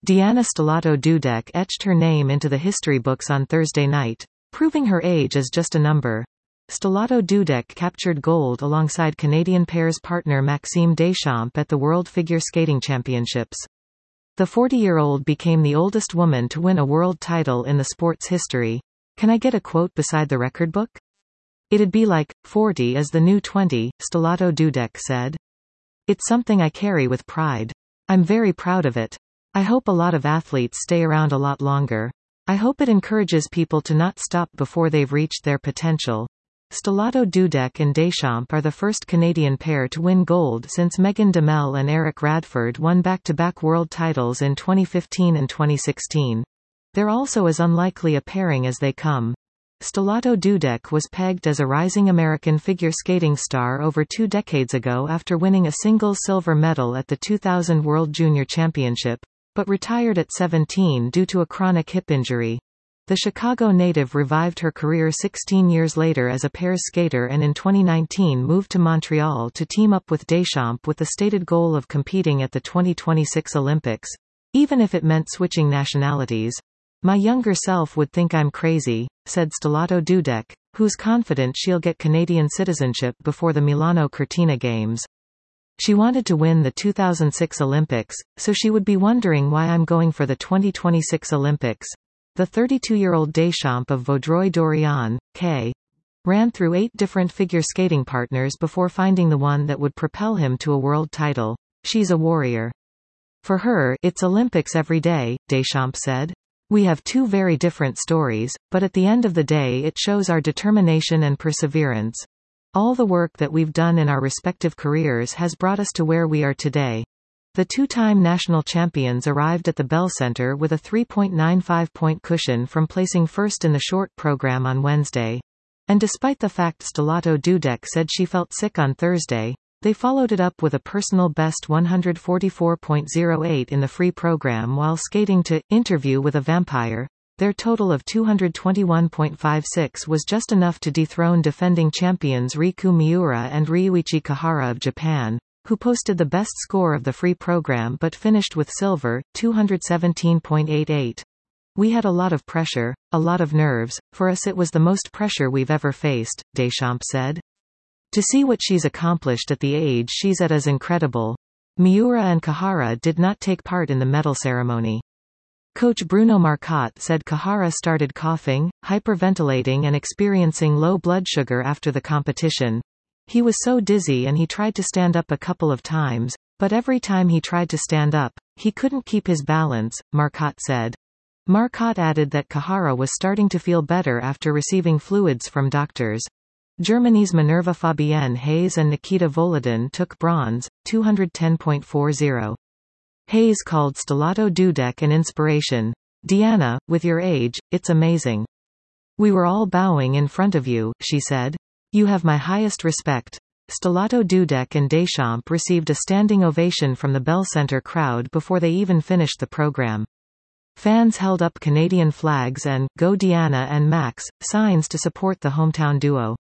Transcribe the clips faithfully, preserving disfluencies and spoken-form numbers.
Diana Stellato Dudek etched her name into the history books on Thursday night, proving her age is just a number. Stellato Dudek captured gold alongside Canadian pairs partner Maxime Deschamps at the World Figure Skating Championships. The forty-year-old became the oldest woman to win a world title in the sport's history. Can I get a quote beside the record book? It'd be like, forty is the new twenty, Stellato Dudek said. It's something I carry with pride. I'm very proud of it. I hope a lot of athletes stay around a lot longer. I hope it encourages people to not stop before they've reached their potential. Stellato Dudek and Deschamps are the first Canadian pair to win gold since Megan Demel and Eric Radford won back-to-back world titles in twenty fifteen and twenty sixteen. They're also as unlikely a pairing as they come. Stellato Dudek was pegged as a rising American figure skating star over two decades ago after winning a single silver medal at the two thousand World Junior Championship, but retired at seventeen due to a chronic hip injury. The Chicago native revived her career sixteen years later as a pairs skater and in twenty nineteen moved to Montreal to team up with Deschamps with the stated goal of competing at the twenty twenty-six Olympics, even if it meant switching nationalities. My younger self would think I'm crazy, said Stellato Dudek, who's confident she'll get Canadian citizenship before the Milano Cortina Games. She wanted to win the two thousand six Olympics, so she would be wondering why I'm going for the twenty twenty-six Olympics. The thirty-two-year-old Deschamps of Vaudreuil-Dorion, K. ran through eight different figure skating partners before finding the one that would propel him to a world title. She's a warrior. For her, it's Olympics every day, Deschamps said. We have two very different stories, but at the end of the day it shows our determination and perseverance. All the work that we've done in our respective careers has brought us to where we are today. The two-time national champions arrived at the Bell Center with a three point nine five point cushion from placing first in the short program on Wednesday. And despite the fact Stellato Dudek said she felt sick on Thursday, they followed it up with a personal best one forty-four point oh eight in the free program while skating to Interview with a Vampire. Their total of two twenty-one point five six was just enough to dethrone defending champions Riku Miura and Ryuichi Kahara of Japan, who posted the best score of the free program but finished with silver, two seventeen point eight eight. We had a lot of pressure, a lot of nerves. For us it was the most pressure we've ever faced, Deschamps said. To see what she's accomplished at the age she's at is incredible. Miura and Kahara did not take part in the medal ceremony. Coach Bruno Marcotte said Kahara started coughing, hyperventilating and experiencing low blood sugar after the competition. He was so dizzy and he tried to stand up a couple of times, but every time he tried to stand up, he couldn't keep his balance, Marcotte said. Marcotte added that Kahara was starting to feel better after receiving fluids from doctors. Germany's Minerva Fabienne Hayes and Nikita Volodin took bronze, two ten point four oh. Hayes called Stellato Dudek an inspiration. Diana, with your age, it's amazing. We were all bowing in front of you, she said. You have my highest respect. Stellato Dudek and Deschamps received a standing ovation from the Bell Center crowd before they even finished the program. Fans held up Canadian flags and Go Diana and Max signs to support the hometown duo.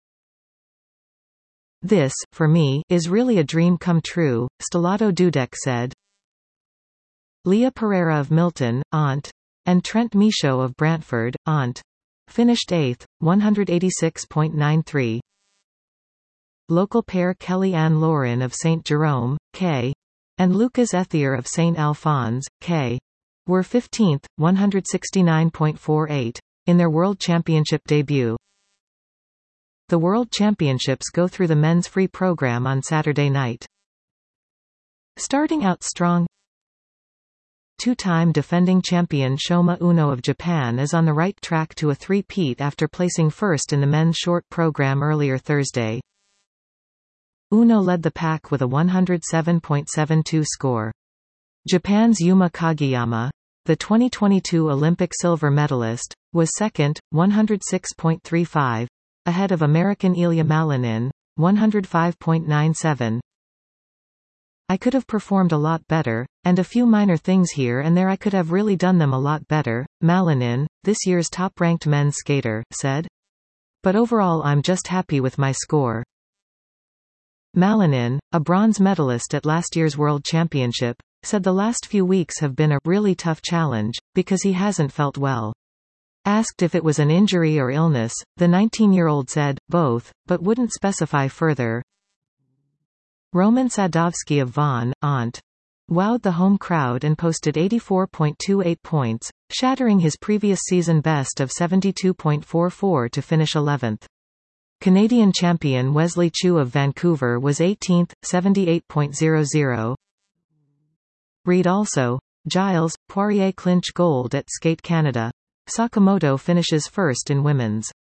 This, for me, is really a dream come true, Stellato Dudek said. Leah Pereira of Milton, Aunt, and Trent Michaud of Brantford, Aunt, finished eighth, one eighty-six point nine three. Local pair Kelly Ann Lauren of Saint Jerome, K, and Lucas Ethier of Saint Alphonse, K, were fifteenth, one sixty-nine point four eight, in their World Championship debut. The World Championships go through the men's free program on Saturday night. Starting out strong, two-time defending champion Shoma Uno of Japan is on the right track to a three-peat after placing first in the men's short program earlier Thursday. Uno led the pack with a one oh seven point seven two score. Japan's Yuma Kageyama, the twenty twenty-two Olympic silver medalist, was second, one oh six point three five, ahead of American Ilya Malinin, one oh five point nine seven. I could have performed a lot better, and a few minor things here and there I could have really done them a lot better, Malinin, this year's top-ranked men's skater, said. But overall I'm just happy with my score. Malinin, a bronze medalist at last year's World Championship, said the last few weeks have been a really tough challenge, because he hasn't felt well. Asked if it was an injury or illness, the nineteen-year-old said, both, but wouldn't specify further. Roman Sadovsky of Vaughan, Aunt. Wowed the home crowd and posted eighty-four point two eight points, shattering his previous season best of seventy-two point four four to finish eleventh. Canadian champion Wesley Chu of Vancouver was eighteenth, seventy-eight point zero zero. Read also. Giles, Poirier clinch gold at Skate Canada. Sakamoto finishes first in women's.